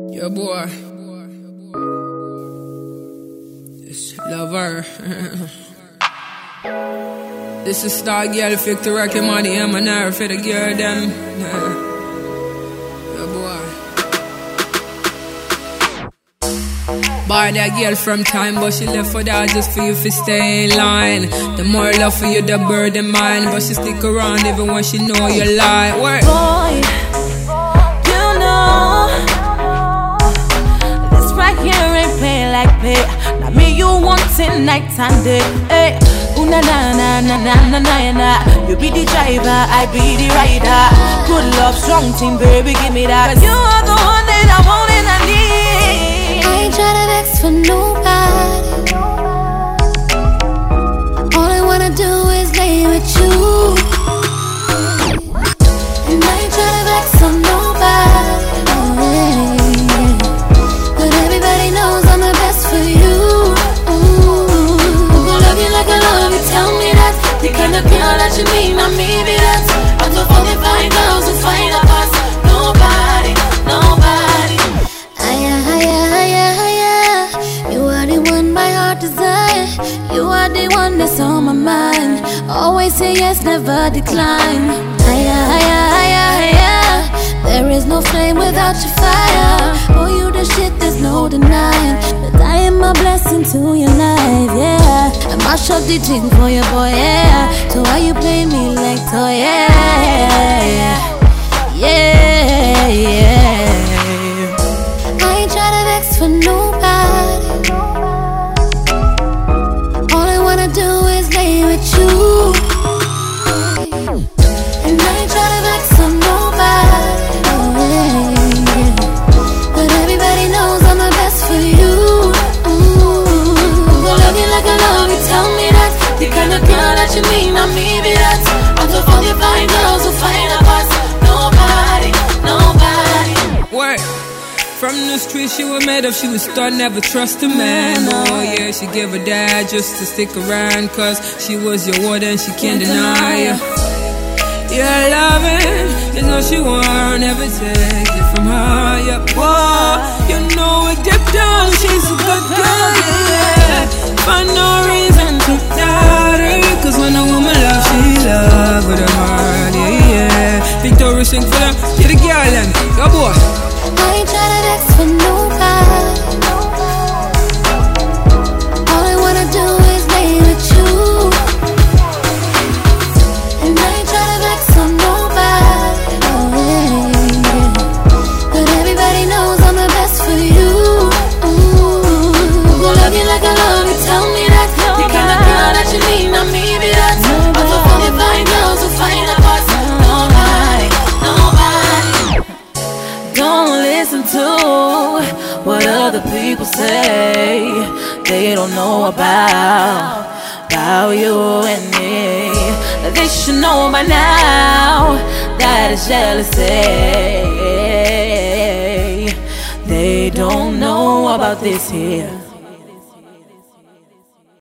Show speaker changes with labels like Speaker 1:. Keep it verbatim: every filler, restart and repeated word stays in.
Speaker 1: Yo, boy. Just love her. This is Star Girl, Victor Rocky Money, I'm an hour for the girl, them. Yo, boy. Buy that girl from time, but she left for that just for you to stay in line. The more love for you, the burden mine. But she stick around even when she know you lie. Work.
Speaker 2: Boy, you know this right here ain't play like pay. Now me you want it night and day. Hey, ooh na na na na na na na na. You be the driver, I be the rider. Good love, strong team, baby, give me that. 'Cause you are the one that I want and I need.
Speaker 3: I ain't tryna vex for nobody. All I wanna do is lay with you. And I ain't tryna vex on nobody. Oh, yeah. But everybody knows I'm the best for you. Ooh, I love you like I love you, tell me that. The kind of girl that you mean, I mean be that. I'm so fucking fine girls who find a pass. Nobody, nobody. Aya, aya, aya, aya. You are the one my heart desire. You are the one that's on my mind. Always say yes, never decline. Aya, aya, aya, aya. There is no flame without your fire. Oh, you the shit, there's no denying. But I am a blessing to your life, yeah. I mash up the thing for your boy, yeah. So why you play me like toy, yeah, yeah, yeah. I ain't tryna vex for nobody. All I wanna do is lay with you. And I ain't tryna vex on nobody. Oh, yeah. But everybody knows I'm the best for you. Ooh, I love you like I love you, tell me that. The kind of girl that you mean, I mean be that. I'm so fucking fine girls who find a pass. Nobody, nobody.
Speaker 1: Work. From the street she was made of, she was start never trust a man. Oh yeah, she gave her dad just to stick around, cause she was your ward and she can't deny you. Yeah, loving, you know she won't ever take it from her. Yeah, whoa, you know it deep down, she's a good girl, yeah. For no reason to doubt her, cause when a woman loves, she loves with her heart, yeah, yeah. Victoria sing for them, get the girl then, go boy.
Speaker 3: I ain't tryna vex for nobody. All I wanna do is lay with you. And I ain't tryna vex on nobody. Oh, yeah. But everybody knows I'm the best for you. Ooh, I love you like I love you, tell me that. The kind of girl that you mean, I mean be that. I'm so fucking fine girls who find a pass. Nobody, nobody.
Speaker 2: Don't listen to what other people say. They don't know about, about you and me. They should know by now that it's jealousy. They don't know about this here.